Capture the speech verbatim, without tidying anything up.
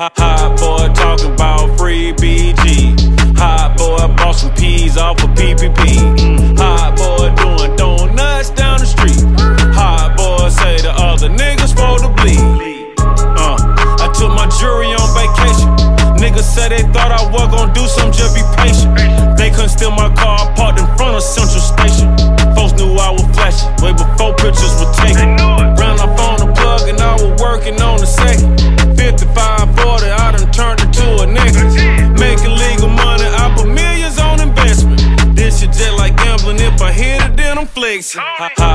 Hot boy talking about free B G. Hot boy bought some peas off of P P P. Mm. Hot boy doing donuts down the street. Hot boy say the other niggas for the bleed. Uh, I took my jury on vacation. Niggas said they thought I was gon' do something, just be patient. They couldn't steal my car, I parked in front of Central Station. Folks knew I was flashing, way before pictures were taken. Ran up on the plug and I was working on the second. fifty-five forty, I done turned into a nigga. Making legal money, I put millions on investment. This shit just like gambling, if I hit it, then I'm flexing.